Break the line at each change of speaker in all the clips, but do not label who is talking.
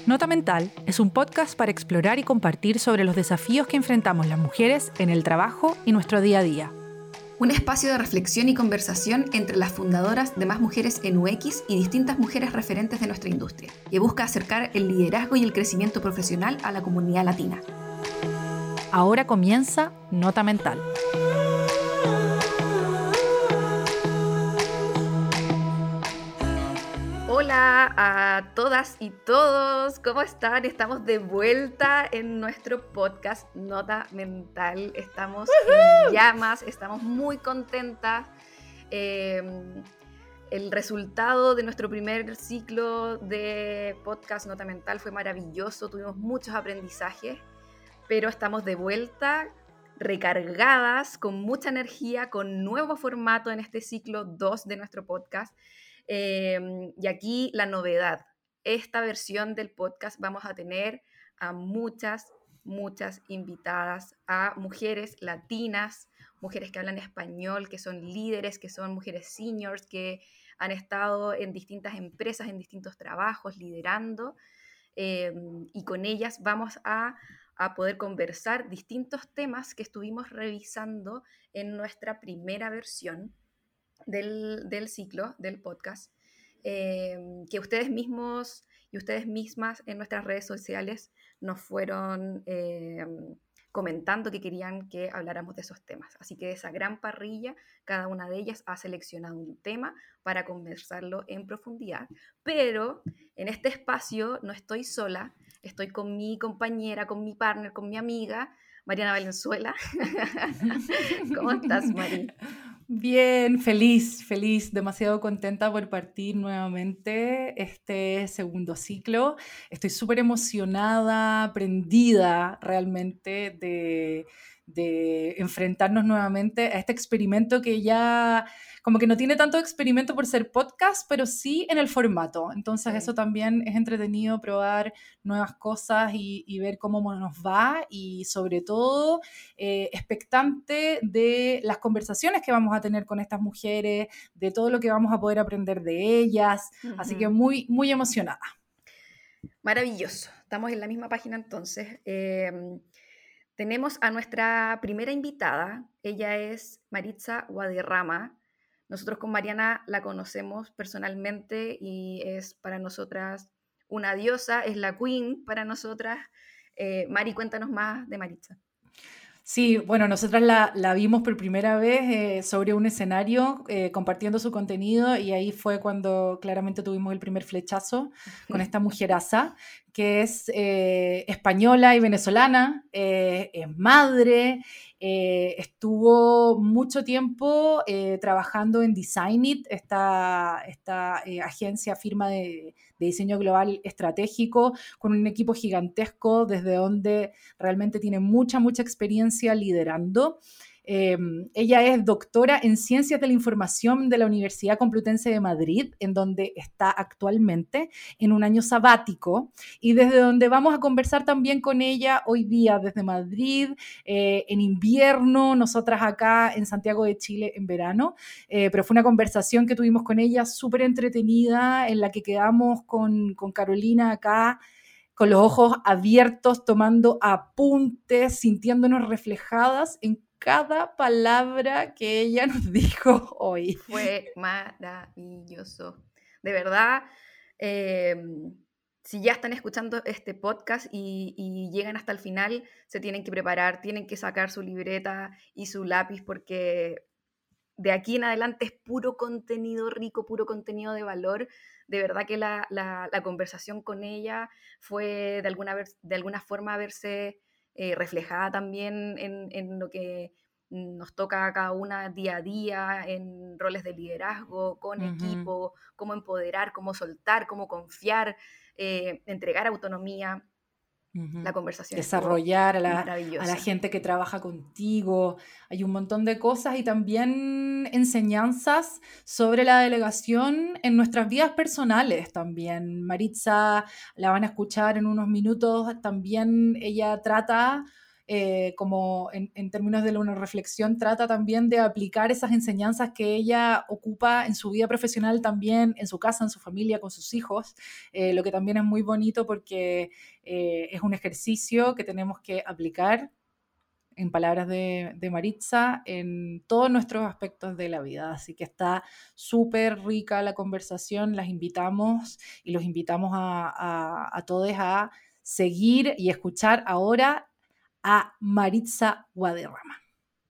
Nota Mental es un podcast para explorar y compartir sobre los desafíos que enfrentamos las mujeres en el trabajo y nuestro día a día.
Un espacio de reflexión y conversación entre las fundadoras de Más Mujeres en UX y distintas mujeres referentes de nuestra industria, que busca acercar el liderazgo y el crecimiento profesional a la comunidad latina.
Ahora comienza Nota Mental.
Hola a todas y todos, ¿cómo están? Estamos de vuelta en nuestro podcast Nota Mental. Estamos en llamas, estamos muy contentas. El resultado de nuestro primer ciclo de podcast Nota Mental fue maravilloso, tuvimos muchos aprendizajes, pero estamos de vuelta, recargadas, con mucha energía, con nuevo formato en este ciclo 2 de nuestro podcast. Y aquí la novedad, esta versión del podcast vamos a tener a muchas invitadas, a mujeres latinas, mujeres que hablan español, que son líderes, que son mujeres seniors, que han estado en distintas empresas, en distintos trabajos, liderando, y con ellas vamos a poder conversar distintos temas que estuvimos revisando en nuestra primera versión del ciclo, del podcast, que ustedes mismos y ustedes mismas en nuestras redes sociales nos fueron comentando que querían que habláramos de esos temas. Así que de esa gran parrilla, cada una de ellas ha seleccionado un tema para conversarlo en profundidad. Pero en este espacio no estoy sola, estoy con mi compañera, con mi partner, con mi amiga, Mariana Valenzuela. ¿Cómo estás, Mari?
Bien, feliz, demasiado contenta por partir nuevamente este segundo ciclo. Estoy súper emocionada, prendida realmente de enfrentarnos nuevamente a este experimento que ya como que no tiene tanto experimento por ser podcast, pero sí en el formato. Entonces eso también es entretenido, probar nuevas cosas y ver cómo nos va y sobre todo expectante de las conversaciones que vamos a tener con estas mujeres, de todo lo que vamos a poder aprender de ellas. Así que muy emocionada.
Maravilloso. Estamos en la misma página entonces. Tenemos a nuestra primera invitada. Ella es Maritza Guadarrama. Nosotros con Mariana la conocemos personalmente y es para nosotras una diosa, es la queen para nosotras. Mari, cuéntanos más de Maritza.
Sí, bueno, nosotras la vimos por primera vez sobre un escenario compartiendo su contenido y ahí fue cuando claramente tuvimos el primer flechazo con esta mujeraza que es española y venezolana, es madre, estuvo mucho tiempo trabajando en Designit, esta agencia, firma de diseño global estratégico, con un equipo gigantesco desde donde realmente tiene mucha experiencia liderando. Ella es doctora en Ciencias de la Información de la Universidad Complutense de Madrid, en donde está actualmente en un año sabático y desde donde vamos a conversar también con ella hoy día desde Madrid, en invierno, nosotras acá en Santiago de Chile en verano, pero fue una conversación que tuvimos con ella súper entretenida, en la que quedamos con Carolina acá con los ojos abiertos, tomando apuntes, sintiéndonos reflejadas en cada palabra que ella nos dijo hoy.
Fue maravilloso. De verdad, si ya están escuchando este podcast y llegan hasta el final, se tienen que preparar, tienen que sacar su libreta y su lápiz porque de aquí en adelante es puro contenido rico, puro contenido de valor. De verdad que la conversación con ella fue de alguna forma verse reflejada también en lo que nos toca a cada una día a día, en roles de liderazgo, con equipo, cómo empoderar, cómo soltar, cómo confiar, entregar autonomía. La conversación
desarrollar a la gente que trabaja contigo. Hay un montón de cosas y también enseñanzas sobre la delegación en nuestras vidas personales también. Maritza la van a escuchar en unos minutos. También ella trata como en términos de una reflexión, trata también de aplicar esas enseñanzas que ella ocupa en su vida profesional también, en su casa, en su familia, con sus hijos, lo que también es muy bonito porque es un ejercicio que tenemos que aplicar, en palabras de Maritza, en todos nuestros aspectos de la vida. Así que está súper rica la conversación, las invitamos y los invitamos a todos a seguir y escuchar ahora a Maritza Guadarrama.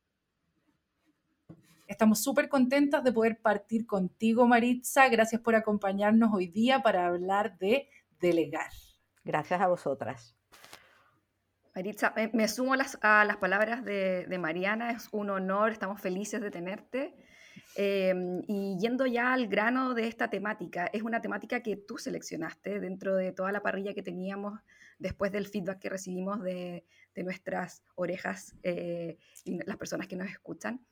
Estamos súper contentas de poder partir contigo, Maritza. Gracias por acompañarnos hoy día para hablar de delegar.
Gracias a vosotras.
Maritza, me sumo a las palabras de Mariana, es un honor, estamos felices de tenerte. Y yendo ya al grano de esta temática, es una temática que tú seleccionaste dentro de toda la parrilla que teníamos después del feedback que recibimos de nuestras orejas y las personas que nos escuchan.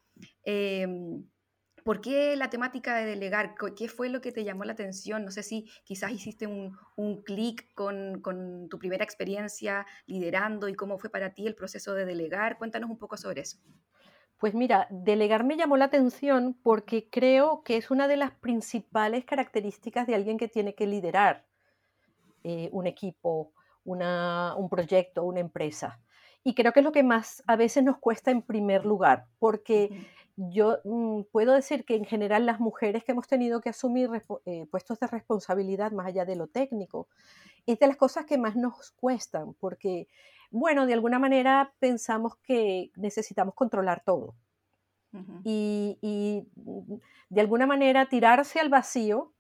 ¿Por qué la temática de delegar? ¿Qué fue lo que te llamó la atención? No sé si quizás hiciste un clic con tu primera experiencia liderando y cómo fue para ti el proceso de delegar. Cuéntanos un poco sobre eso.
Pues mira, delegar me llamó la atención porque creo que es una de las principales características de alguien que tiene que liderar un equipo, un proyecto, una empresa. Y creo que es lo que más a veces nos cuesta en primer lugar, porque yo puedo decir que en general las mujeres que hemos tenido que asumir puestos de responsabilidad más allá de lo técnico, es de las cosas que más nos cuestan, porque, bueno, de alguna manera pensamos que necesitamos controlar todo. Uh-huh. Y de alguna manera tirarse al vacío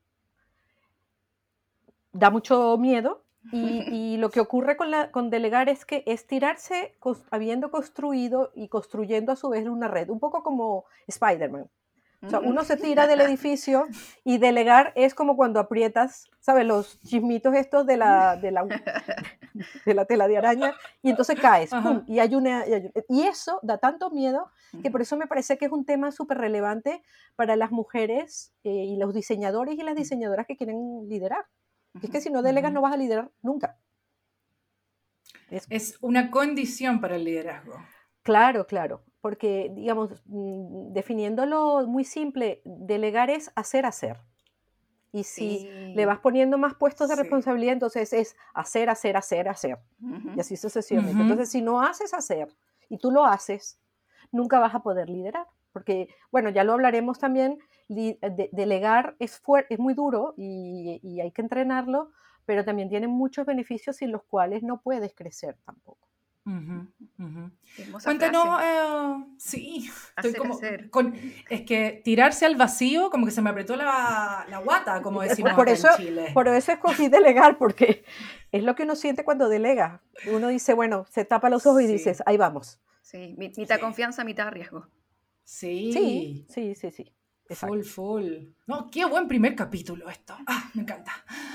da mucho miedo. Y lo que ocurre con delegar es que es tirarse habiendo construido y construyendo a su vez una red, un poco como Spider-Man. O sea, uno se tira del edificio y delegar es como cuando aprietas, ¿sabes? Los chismitos estos de la tela de araña y entonces caes, ¡pum! Y eso da tanto miedo que por eso me parece que es un tema súper relevante para las mujeres y los diseñadores y las diseñadoras que quieren liderar. Es que si no delegas no vas a liderar nunca.
Es una condición para el liderazgo.
Claro, claro, porque, digamos, definiéndolo muy simple, delegar es hacer. Y si le vas poniendo más puestos de responsabilidad, entonces es hacer. Uh-huh. Y así sucesivamente. Uh-huh. Entonces, si no haces hacer y tú lo haces, nunca vas a poder liderar. Porque, bueno, ya lo hablaremos también, delegar es muy duro y hay que entrenarlo, pero también tiene muchos beneficios sin los cuales no puedes crecer tampoco.
Uh-huh, uh-huh. Cuéntanos, sí, estoy es que tirarse al vacío, como que se me apretó la guata, como decimos acá en Chile.
Por eso escogí delegar, porque es lo que uno siente cuando delega. Uno dice, bueno, se tapa los ojos y dices, ahí vamos.
Sí, mitad confianza, mitad riesgo.
Sí.
Exacto.
Full. No, qué buen primer capítulo esto. Me encanta.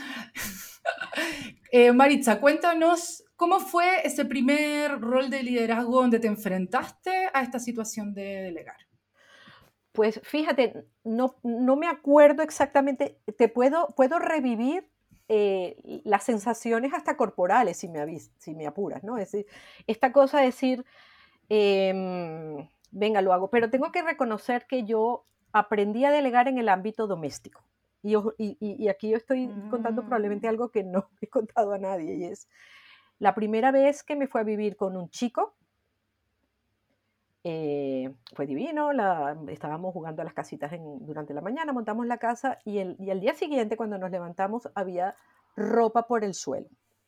Maritza, cuéntanos, ¿cómo fue ese primer rol de liderazgo donde te enfrentaste a esta situación de delegar?
Pues fíjate, no me acuerdo exactamente, puedo revivir las sensaciones hasta corporales, si me apuras, ¿no? Es decir, esta cosa de decir, venga, lo hago, pero tengo que reconocer que yo aprendí a delegar en el ámbito doméstico. Y aquí yo estoy contando probablemente algo que no he contado a nadie, y es la primera vez que me fui a vivir con un chico. Fue divino, estábamos jugando a las casitas durante la mañana, montamos la casa y al día siguiente cuando nos levantamos había ropa por el suelo.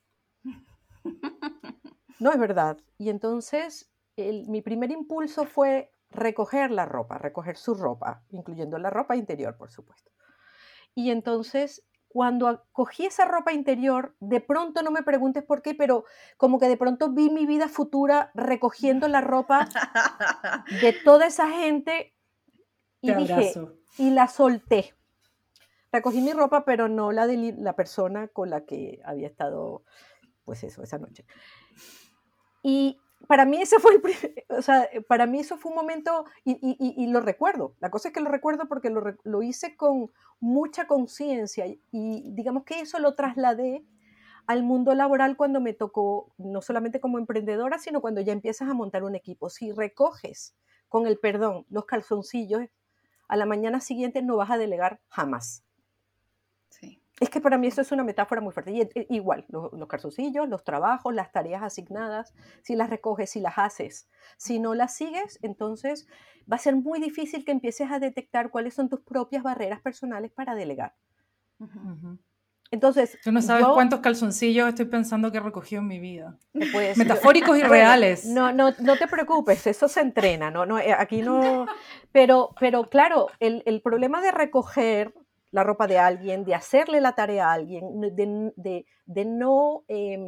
No, es verdad. Y entonces mi primer impulso fue recoger su ropa, incluyendo la ropa interior, por supuesto. Y entonces, cuando cogí esa ropa interior, de pronto, no me preguntes por qué, pero como que de pronto vi mi vida futura recogiendo la ropa de toda esa gente y y la solté. Recogí mi ropa, pero no la de la persona con la que había estado, pues eso, esa noche. Y para mí ese fue para mí eso fue un momento, y lo recuerdo. La cosa es que lo recuerdo porque lo hice con mucha conciencia y digamos que eso lo trasladé al mundo laboral cuando me tocó, no solamente como emprendedora, sino cuando ya empiezas a montar un equipo. Si recoges, con el perdón, los calzoncillos, a la mañana siguiente no vas a delegar jamás.
Sí.
Es que para mí eso es una metáfora muy fuerte. Y igual, los calzoncillos, los trabajos, las tareas asignadas, si las recoges, si las haces, si no las sigues, entonces va a ser muy difícil que empieces a detectar cuáles son tus propias barreras personales para delegar.
Ujú.
Entonces,
Tú no sabes cuántos calzoncillos estoy pensando que he recogido en mi vida.
pues,
Metafóricos y
bueno,
reales.
no te preocupes, eso se entrena, aquí no, pero claro, el problema de recoger la ropa de alguien, de hacerle la tarea a alguien, de no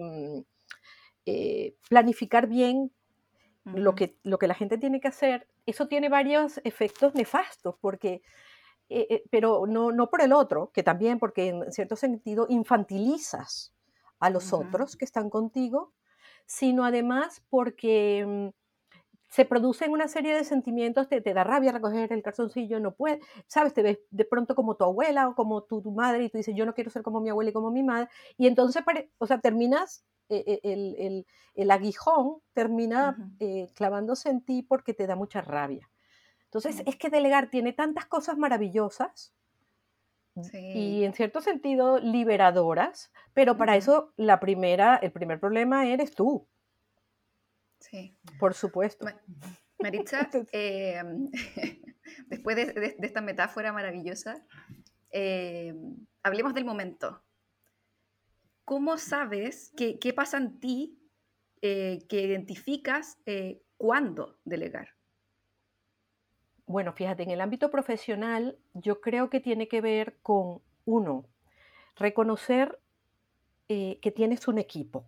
planificar bien lo que la gente tiene que hacer, eso tiene varios efectos nefastos, porque pero no por el otro, que también, porque en cierto sentido infantilizas a los otros que están contigo, sino además porque se producen una serie de sentimientos, te da rabia recoger el calzoncillo, no puedes, ¿sabes? Te ves de pronto como tu abuela o como tu madre y tú dices, yo no quiero ser como mi abuela y como mi madre, y entonces, o sea, terminas, el aguijón termina clavándose en ti porque te da mucha rabia. Entonces, es que delegar tiene tantas cosas maravillosas y en cierto sentido liberadoras, pero para eso el primer problema eres tú.
Sí.
Por supuesto.
Maritza, después de esta metáfora maravillosa, hablemos del momento. ¿Cómo sabes qué pasa en ti que identificas cuándo delegar?
Bueno, fíjate, en el ámbito profesional yo creo que tiene que ver con, uno, reconocer que tienes un equipo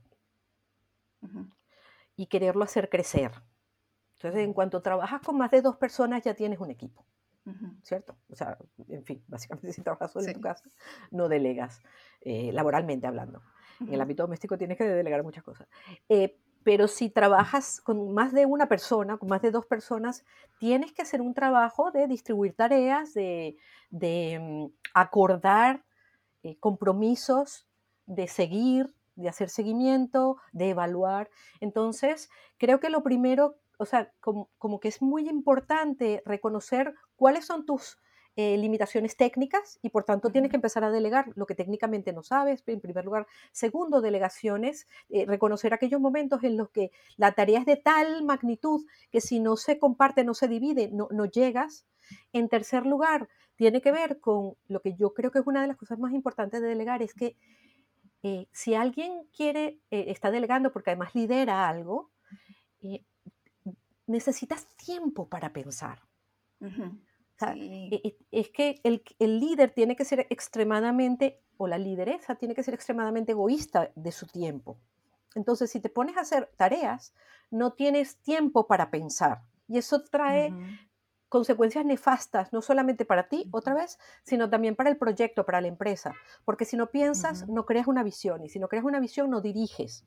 y quererlo hacer crecer. Entonces, en cuanto trabajas con más de 2 personas, ya tienes un equipo, ¿cierto? O sea, en fin, básicamente si trabajas solo en tu casa, no delegas, laboralmente hablando. En el ámbito doméstico tienes que delegar muchas cosas. Pero si trabajas con más de una persona, con más de 2 personas, tienes que hacer un trabajo de distribuir tareas, de acordar compromisos, de seguir, de hacer seguimiento, de evaluar. Entonces, creo que lo primero, o sea, como que es muy importante reconocer cuáles son tus limitaciones técnicas y por tanto tienes que empezar a delegar lo que técnicamente no sabes, en primer lugar. Segundo, delegaciones, reconocer aquellos momentos en los que la tarea es de tal magnitud que si no se comparte, no se divide, no llegas. En tercer lugar, tiene que ver con lo que yo creo que es una de las cosas más importantes de delegar, es que si alguien está delegando porque además lidera algo, necesitas tiempo para pensar. O sea, es que el líder tiene que ser extremadamente, o la lideresa tiene que ser extremadamente egoísta de su tiempo. Entonces, si te pones a hacer tareas, no tienes tiempo para pensar. Y eso trae consecuencias nefastas, no solamente para ti, otra vez, sino también para el proyecto, para la empresa. Porque si no piensas, no creas una visión. Y si no creas una visión, no diriges.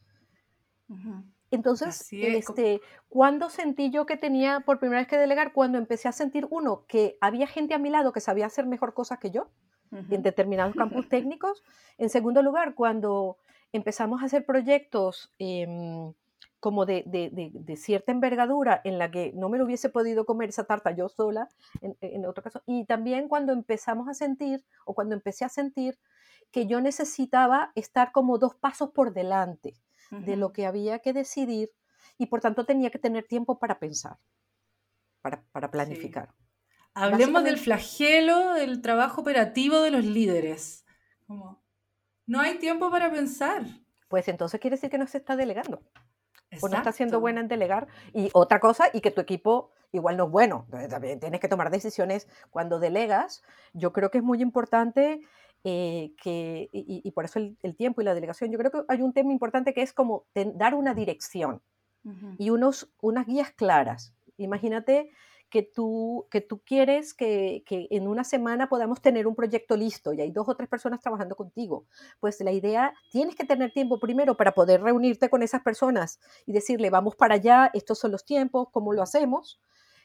Entonces, ¿cuándo sentí yo que tenía por primera vez que delegar? Cuando empecé a sentir, uno, que había gente a mi lado que sabía hacer mejor cosas que yo, en determinados campos técnicos. En segundo lugar, cuando empezamos a hacer proyectos como de cierta envergadura en la que no me lo hubiese podido comer esa tarta yo sola, en otro caso. Y también cuando empezamos a sentir, o cuando empecé a sentir que yo necesitaba estar como 2 pasos por delante de lo que había que decidir y por tanto tenía que tener tiempo para pensar, para planificar.
Sí. Hablemos del flagelo del trabajo operativo de los líderes. No hay tiempo para pensar.
Pues entonces quiere decir que no se está delegando.
Exacto.
O no está siendo buena en delegar. Y otra cosa, y que tu equipo igual no es bueno. Entonces, también tienes que tomar decisiones cuando delegas. Yo creo que es muy importante y por eso el tiempo y la delegación. Yo creo que hay un tema importante que es como dar una dirección y unas guías claras. Imagínate que tú quieres que en una semana podamos tener un proyecto listo y hay 2 o 3 personas trabajando contigo. Pues la idea, tienes que tener tiempo primero para poder reunirte con esas personas y decirle, vamos para allá, estos son los tiempos, ¿cómo lo hacemos?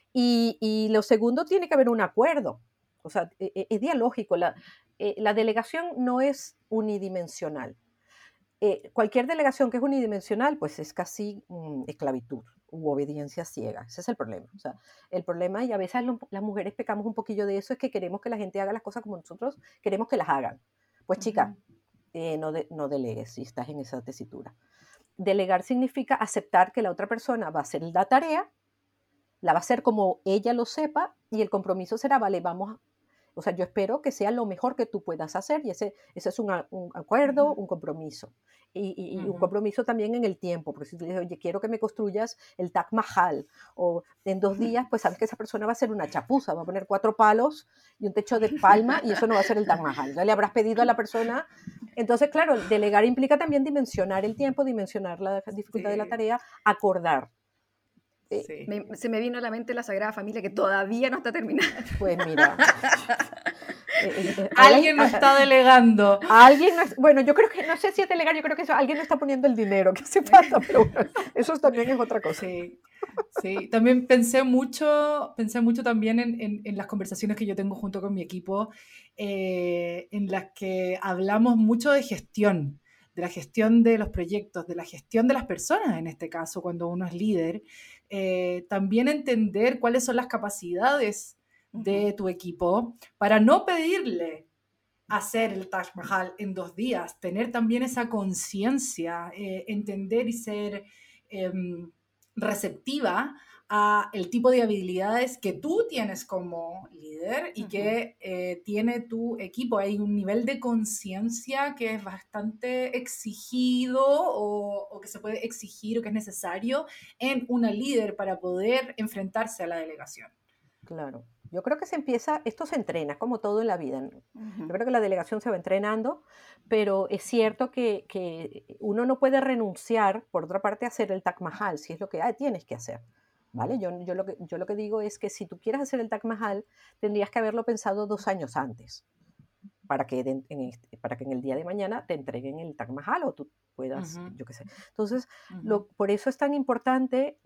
Y lo segundo, tiene que haber un acuerdo. O sea, es dialógico. La delegación no es unidimensional. cualquier delegación que es unidimensional, pues es casi esclavitud u obediencia ciega. Ese es el problema. O sea, el problema, y a veces las mujeres pecamos un poquillo de eso, es que queremos que la gente haga las cosas como nosotros queremos que las hagan. Pues chica, no delegues si estás en esa tesitura. Delegar significa aceptar que la otra persona va a hacer la tarea, la va a hacer como ella lo sepa, y el compromiso será, vale, o sea, yo espero que sea lo mejor que tú puedas hacer, y ese es un acuerdo, un compromiso. Y un compromiso también en el tiempo, porque si tú dices, oye, quiero que me construyas el Taj Mahal, o en 2 días, pues sabes que esa persona va a hacer una chapuza, va a poner 4 palos y un techo de palma, y eso no va a ser el Taj Mahal. Ya le habrás pedido a la persona. Entonces, claro, delegar implica también dimensionar el tiempo, dimensionar la dificultad de la tarea, acordar.
Sí. Se me vino a la mente la Sagrada Familia, que todavía no está terminada.
Pues mira.
Alguien no está delegando.
Bueno, yo creo que, no sé si es delegar, yo creo que alguien no está poniendo el dinero que hace falta, pero bueno, eso también es otra cosa.
Sí, también pensé mucho también en las conversaciones que yo tengo junto con mi equipo, en las que hablamos mucho de gestión, de la gestión de los proyectos, de la gestión de las personas, en este caso, cuando uno es líder. También entender cuáles son las capacidades de tu equipo para no pedirle hacer el Taj Mahal en 2 días, tener también esa conciencia, entender y ser receptiva a el tipo de habilidades que tú tienes como líder y que tiene tu equipo. Hay un nivel de conciencia que es bastante exigido o que se puede exigir o que es necesario en una líder para poder enfrentarse a la delegación.
Claro. Yo creo que esto se entrena, como todo en la vida. Yo creo que la delegación se va entrenando, pero es cierto que uno no puede renunciar, por otra parte, a hacer el Taj Mahal, si es lo que tienes que hacer. ¿Vale? Yo lo que digo es que si tú quieres hacer el Taj Mahal, tendrías que haberlo pensado 2 años antes, para que en el día de mañana te entreguen el Taj Mahal o tú puedas, yo qué sé. Entonces, por eso es tan importante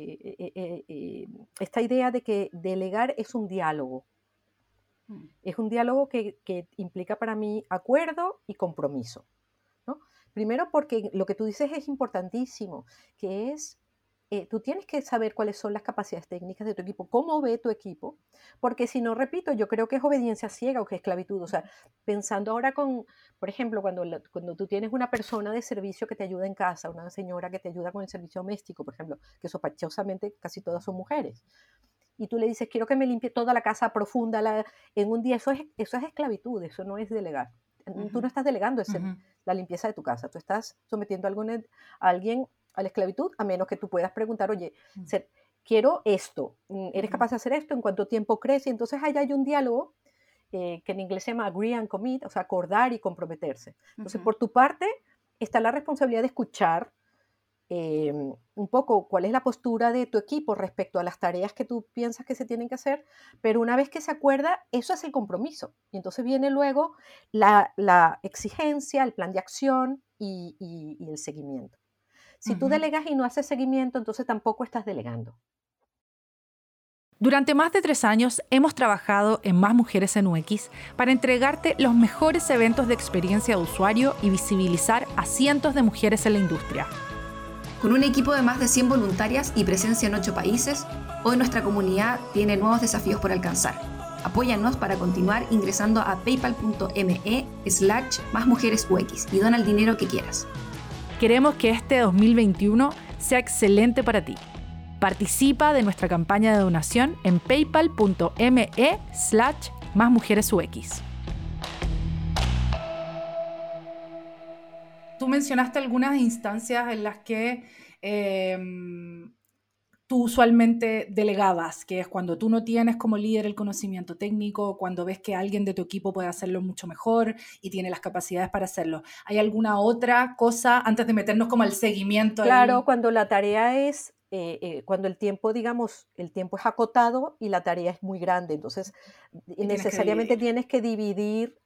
esta idea de que delegar es un diálogo. Es un diálogo que implica para mí acuerdo y compromiso, ¿no? Primero porque lo que tú dices es importantísimo, que es tú tienes que saber cuáles son las capacidades técnicas de tu equipo, cómo ve tu equipo, porque si no, repito, yo creo que es obediencia ciega o que es esclavitud. O sea, pensando ahora por ejemplo, cuando tú tienes una persona de servicio que te ayuda en casa, una señora que te ayuda con el servicio doméstico, por ejemplo, que sospechosamente casi todas son mujeres, y tú le dices, quiero que me limpie toda la casa profunda en un día, eso es esclavitud, eso no es delegar. Tú no estás delegando la limpieza de tu casa, tú estás sometiendo a alguien a la esclavitud, a menos que tú puedas preguntar, oye, quiero esto, ¿eres capaz de hacer esto? ¿En cuánto tiempo crees? Y entonces allá hay un diálogo que en inglés se llama agree and commit, o sea, acordar y comprometerse. Entonces, por tu parte, está la responsabilidad de escuchar un poco cuál es la postura de tu equipo respecto a las tareas que tú piensas que se tienen que hacer, pero una vez que se acuerda, eso es el compromiso. Y entonces viene luego la exigencia, el plan de acción y el seguimiento. Si tú delegas y no haces seguimiento, entonces tampoco estás delegando.
Durante más de 3 años hemos trabajado en Más Mujeres en UX para entregarte los mejores eventos de experiencia de usuario y visibilizar a cientos de mujeres en la industria.
Con un equipo de más de 100 voluntarias y presencia en 8 países, hoy nuestra comunidad tiene nuevos desafíos por alcanzar. Apóyanos para continuar ingresando a paypal.me/másmujeresux y dona el dinero que quieras.
Queremos que este 2021 sea excelente para ti. Participa de nuestra campaña de donación en paypal.me/másmujeresux. Tú mencionaste algunas instancias en las que tú usualmente delegabas, que es cuando tú no tienes como líder el conocimiento técnico, cuando ves que alguien de tu equipo puede hacerlo mucho mejor y tiene las capacidades para hacerlo. ¿Hay alguna otra cosa antes de meternos como al seguimiento?
Claro, cuando la tarea es, cuando el tiempo, digamos, el tiempo es acotado y la tarea es muy grande, entonces necesariamente tienes que dividir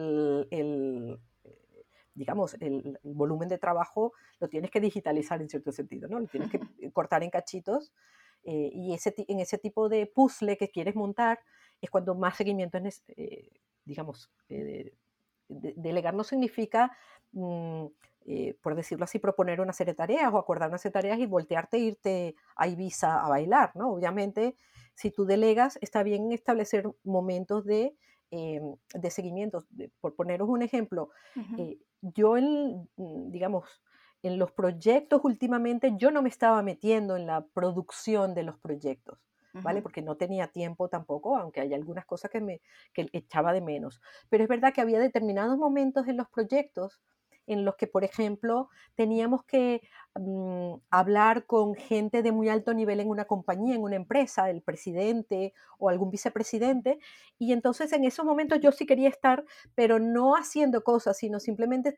digamos, el volumen de trabajo lo tienes que digitalizar en cierto sentido, ¿no? Lo tienes que cortar en cachitos y en ese tipo de puzzle que quieres montar es cuando más seguimiento digamos, delegar no significa por decirlo así, proponer una serie de tareas o acordar una serie de tareas y voltearte e irte a Ibiza a bailar, ¿no? Obviamente, si tú delegas, está bien establecer momentos de seguimiento. Por poneros un ejemplo, yo digamos, en los proyectos últimamente, yo no me estaba metiendo en la producción de los proyectos, ¿vale? Porque no tenía tiempo tampoco, aunque hay algunas cosas que echaba de menos. Pero es verdad que había determinados momentos en los proyectos en los que, por ejemplo, teníamos que hablar con gente de muy alto nivel en una compañía, en una empresa, el presidente o algún vicepresidente, y entonces en esos momentos yo sí quería estar, pero no haciendo cosas, sino simplemente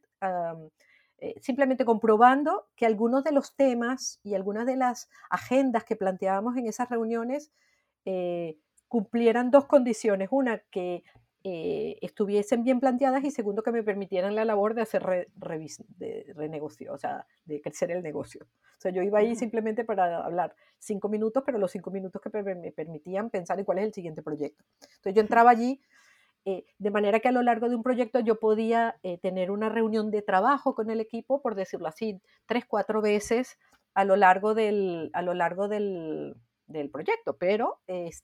comprobando que algunos de los temas y algunas de las agendas que planteábamos en esas reuniones cumplieran dos condiciones. Una, que estuviesen bien planteadas, y segundo, que me permitieran la labor de hacer de renegocio, o sea, de crecer el negocio. O sea, yo iba ahí simplemente para hablar 5 minutos, pero los 5 minutos que me permitían pensar en cuál es el siguiente proyecto. Entonces yo entraba allí, de manera que a lo largo de un proyecto yo podía tener una reunión de trabajo con el equipo, por decirlo así, 3-4 veces a lo largo del proyecto, pero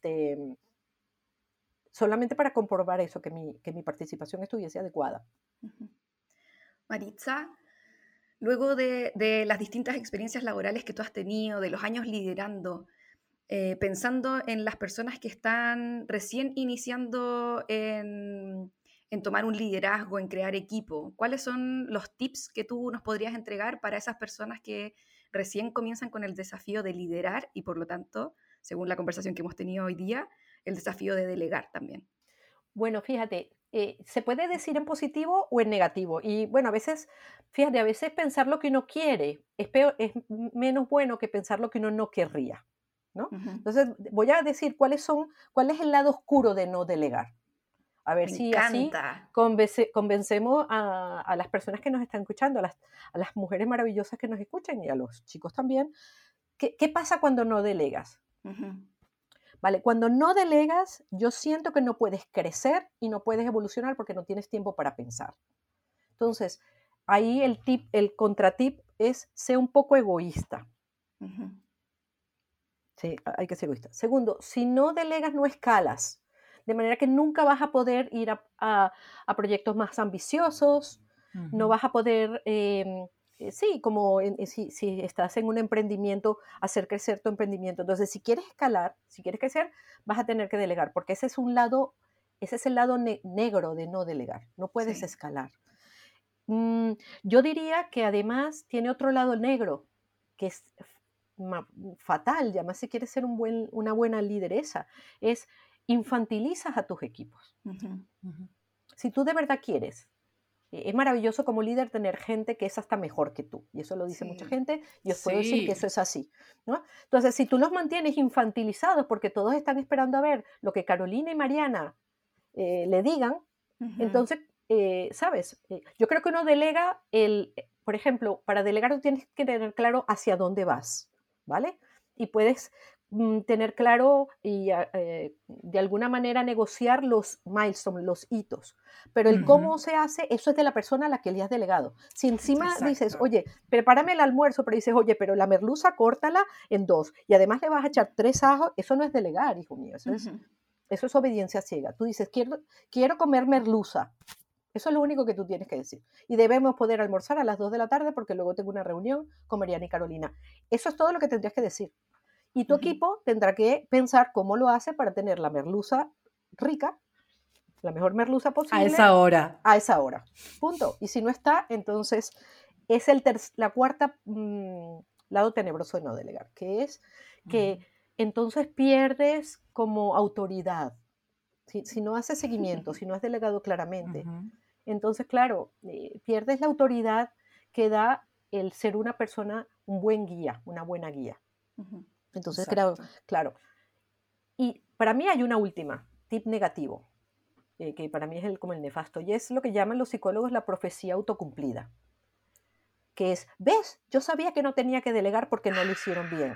solamente para comprobar eso, que mi participación estuviese adecuada.
Maritza, luego de las distintas experiencias laborales que tú has tenido, de los años liderando, pensando en las personas que están recién iniciando en tomar un liderazgo, en crear equipo, ¿cuáles son los tips que tú nos podrías entregar para esas personas que recién comienzan con el desafío de liderar y, por lo tanto, según la conversación que hemos tenido hoy día, el desafío de delegar también?
Bueno, fíjate, se puede decir en positivo o en negativo. Y bueno, a veces pensar lo que uno quiere es menos bueno que pensar lo que uno no querría, ¿no? Entonces, voy a decir cuál es el lado oscuro de no delegar. A ver si así convencemos a las personas que nos están escuchando, a las mujeres maravillosas que nos escuchan y a los chicos también. ¿Qué pasa cuando no delegas? ¿Vale? Cuando no delegas, yo siento que no puedes crecer y no puedes evolucionar porque no tienes tiempo para pensar. Entonces, ahí el contratip es: sé un poco egoísta. Sí, hay que ser egoísta. Segundo, si no delegas, no escalas. De manera que nunca vas a poder ir a proyectos más ambiciosos, no vas a poder... sí, como si estás en un emprendimiento, hacer crecer tu emprendimiento. Entonces, si quieres escalar, si quieres crecer, vas a tener que delegar, porque ese es el lado negro de no delegar. No puedes escalar. Yo diría que además tiene otro lado negro, que es fatal, y además si quieres ser una buena lideresa, es infantilizas a tus equipos. Si tú de verdad quieres, es maravilloso como líder tener gente que es hasta mejor que tú, y eso lo dice mucha gente, y os puedo decir que eso es así, ¿no? Entonces, si tú los mantienes infantilizados porque todos están esperando a ver lo que Carolina y Mariana le digan, entonces, ¿sabes? Yo creo que uno delega por ejemplo, para delegar tú tienes que tener claro hacia dónde vas, ¿vale? Y puedes tener claro y de alguna manera negociar los milestones, los hitos. Pero el cómo se hace, eso es de la persona a la que le has delegado. Si encima dices, oye, prepárame el almuerzo, pero dices, oye, pero la merluza córtala en 2 y además le vas a echar 3 ajos, eso no es delegar, hijo mío, eso es obediencia ciega. Tú dices, quiero comer merluza. Eso es lo único que tú tienes que decir. Y debemos poder almorzar a las 2 de la tarde porque luego tengo una reunión con Mariana y Carolina. Eso es todo lo que tendrías que decir. Y tu equipo tendrá que pensar cómo lo hace para tener la merluza rica, la mejor merluza posible.
A esa hora.
A esa hora. Punto. Y si no está, entonces es la cuarta lado tenebroso de no delegar, que es que entonces pierdes como autoridad. Si no haces seguimiento, si no has delegado claramente, entonces, claro, pierdes la autoridad que da el ser una persona, un buen guía, una buena guía. Entonces, claro. Y para mí hay una última, tip negativo, que para mí es como el nefasto, y es lo que llaman los psicólogos la profecía autocumplida, que es, ¿ves? Yo sabía que no tenía que delegar porque no lo hicieron bien.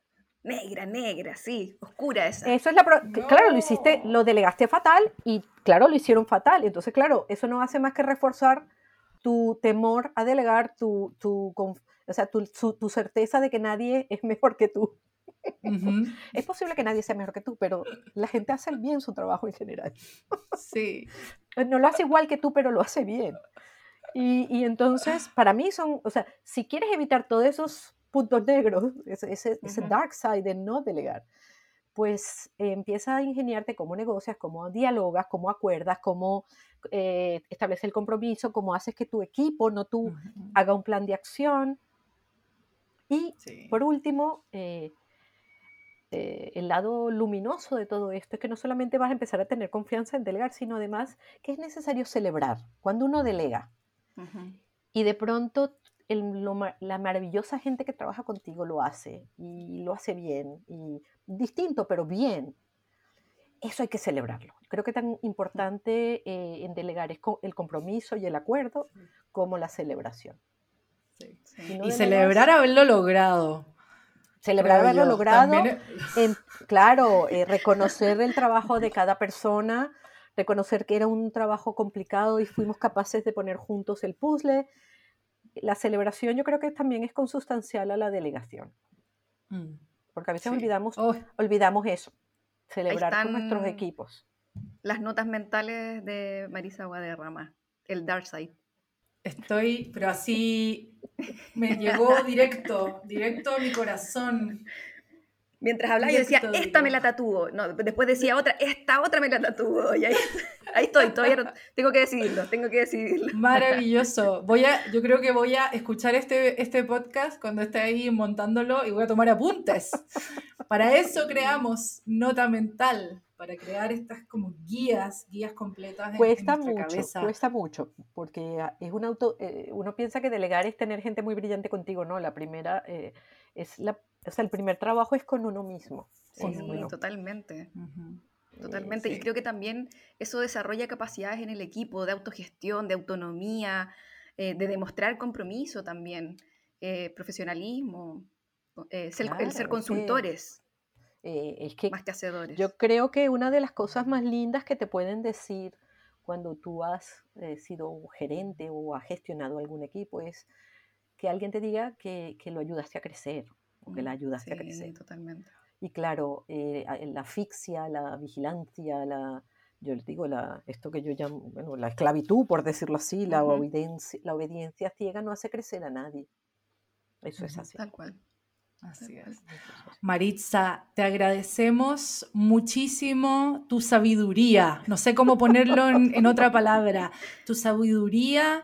Negra, sí, oscura esa.
Eso es claro, lo delegaste fatal y claro, lo hicieron fatal. Entonces, claro, eso no hace más que reforzar tu temor a delegar, o sea, tu certeza de que nadie es mejor que tú.
Ujú.
Es posible que nadie sea mejor que tú, pero la gente hace bien su trabajo en general.
Sí.
No lo hace igual que tú, pero lo hace bien. Y entonces, para mí o sea, si quieres evitar todos esos puntos negros, ese dark side de no delegar, pues empieza a ingeniarte cómo negocias, cómo dialogas, cómo acuerdas, cómo estableces el compromiso, cómo haces que tu equipo, no tú,
Ujú.
haga un plan de acción. Y
Sí.
por último, el lado luminoso de todo esto es que no solamente vas a empezar a tener confianza en delegar, sino además que es necesario celebrar cuando uno delega.
Ujú.
Y de pronto la maravillosa gente que trabaja contigo lo hace, y lo hace bien, y distinto, pero bien. Eso hay que celebrarlo. Creo que tan importante en delegar es el compromiso y el acuerdo como la celebración.
Sí.
Sí.
Si no
Y
delegas,
celebrar haberlo logrado,
celebrar
creo
haberlo
yo.
logrado,
También,
claro, reconocer el trabajo de cada persona, reconocer que era un trabajo complicado y fuimos capaces de poner juntos el puzzle. La celebración yo creo que también es consustancial a la delegación, porque a veces
sí. Oh,
olvidamos eso,
Ahí
celebrar con nuestros
están
equipos.
las notas mentales de Marisa Guadarrama, el Dark Side.
estoy, pero así me llegó directo a mi corazón.
Mientras hablaba yo decía, esta me
Directo.
la tatúo. No, después decía otra, esta otra me la tatúo. Y ahí estoy, todavía no, tengo que decidirlo.
Maravilloso. Yo creo que voy a escuchar este podcast cuando esté ahí montándolo y voy a tomar apuntes. Para eso creamos Nota Mental, para crear estas como guías completas en nuestra cabeza.
Cuesta mucho, porque es uno piensa que delegar es tener gente muy brillante contigo, ¿no? La primera o sea, el primer trabajo es con uno mismo.
Sí,
Uno.
totalmente.
Ujú.
Totalmente.
Sí.
Y creo que también eso desarrolla capacidades en el equipo de autogestión, de autonomía, de demostrar compromiso también, profesionalismo, el ser
Claro,
consultores
es que
más que hacedores.
yo creo que una de las cosas más lindas que te pueden decir cuando tú has sido un gerente o has gestionado algún equipo es que alguien te diga que lo ayudaste a crecer o que la ayudaste a
Sí,
crecer.
totalmente.
Y claro, la asfixia, la vigilancia, yo les digo, esto que yo llamo, bueno, la esclavitud, por decirlo así, la obediencia ciega no hace crecer a nadie. Eso es así.
Tal cual.
Así
Tal
es.
cual.
Maritza, te agradecemos muchísimo tu sabiduría. No sé cómo ponerlo en otra palabra. Tu sabiduría.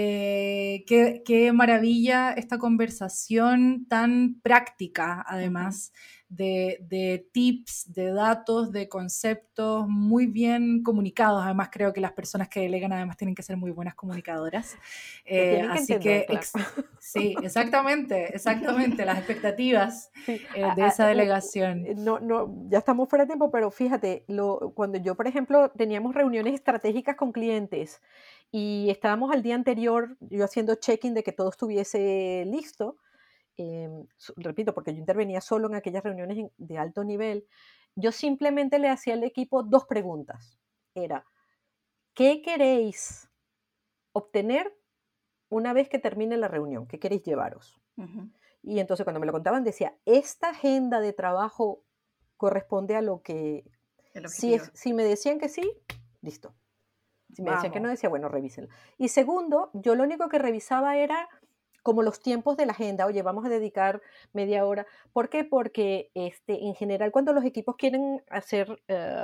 Qué maravilla esta conversación tan práctica, además, de tips, de datos, de conceptos muy bien comunicados. Además, creo que las personas que delegan además tienen que ser muy buenas comunicadoras.
Te tienen que
Así
entender,
que
claro.
sí, exactamente, las expectativas
Sí,
de esa delegación.
ya estamos fuera de tiempo, pero fíjate, cuando yo, por ejemplo, teníamos reuniones estratégicas con clientes y estábamos al día anterior, yo haciendo check-in de que todo estuviese listo, repito, porque yo intervenía solo en aquellas reuniones de alto nivel, yo simplemente le hacía al equipo 2 preguntas. Era, ¿qué queréis obtener una vez que termine la reunión? ¿Qué queréis llevaros? Y entonces cuando me lo contaban decía, esta agenda de trabajo corresponde a lo que... Si me decían que sí, listo. Si me decían que no, decía, bueno, revísenlo. Y segundo, yo lo único que revisaba era como los tiempos de la agenda. Oye, vamos a dedicar media hora. ¿Por qué? Porque en general cuando los equipos quieren hacer...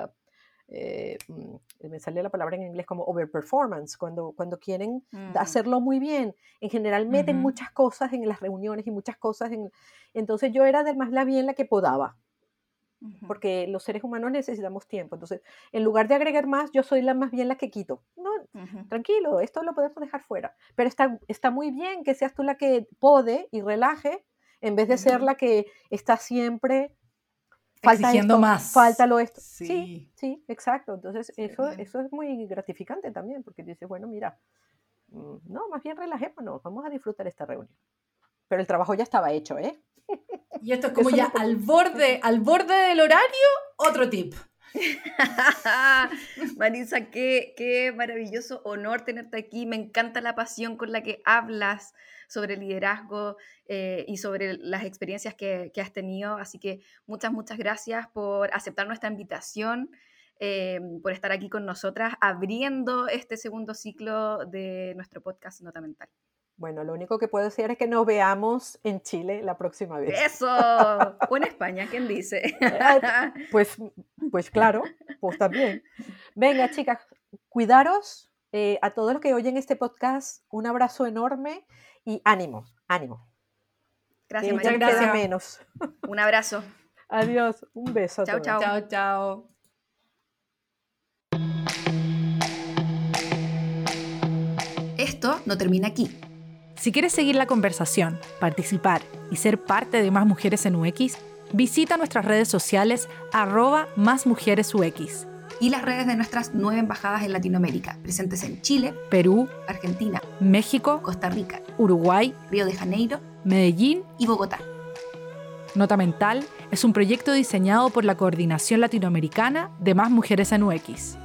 me sale la palabra en inglés como overperformance, cuando quieren hacerlo muy bien, en general meten muchas cosas en las reuniones y muchas cosas entonces yo era además la que podaba, porque los seres humanos necesitamos tiempo, entonces en lugar de agregar más, yo soy más bien la que quito. No, tranquilo, esto lo podemos dejar fuera, pero está muy bien que seas tú la que pode y relaje, en vez de ser la que está siempre falta
exigiendo
esto,
más.
Faltalo esto.
Sí,
exacto. Entonces,
sí,
eso es muy gratificante también, porque dices, bueno, mira, no, más bien relajémonos, vamos a disfrutar esta reunión. Pero el trabajo ya estaba hecho, ¿eh?
Y esto es como ya al borde del horario, otro tip.
Marisa, qué maravilloso honor tenerte aquí. Me encanta la pasión con la que hablas sobre liderazgo y sobre las experiencias que has tenido. Así que muchas gracias por aceptar nuestra invitación, por estar aquí con nosotras, abriendo este segundo ciclo de nuestro podcast Nota Mental.
Bueno, lo único que puedo decir es que nos veamos en Chile la próxima vez.
¡Eso! O en España, ¿quién dice?
Pues claro, pues también. Venga, chicas, cuidaros. A todos los que oyen este podcast, un abrazo enorme y ánimo.
Gracias,
María.
Muchas gracias.
Menos.
Un abrazo.
Adiós, un beso a
Chao,
todas.
chao.
Chao.
Esto no termina aquí.
Si quieres seguir la conversación, participar y ser parte de Más Mujeres en UX, visita nuestras redes sociales @másmujeresUX.
Y las redes de nuestras 9 embajadas en Latinoamérica, presentes en Chile,
Perú,
Argentina,
México,
Costa Rica,
Uruguay,
Río de Janeiro
Medellín
y Bogotá.
Nota Mental es un proyecto diseñado por la Coordinación Latinoamericana de Más Mujeres en UX.